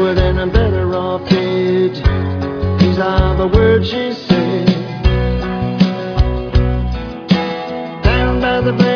would and I'm better off dead. These are the words she said. Down by the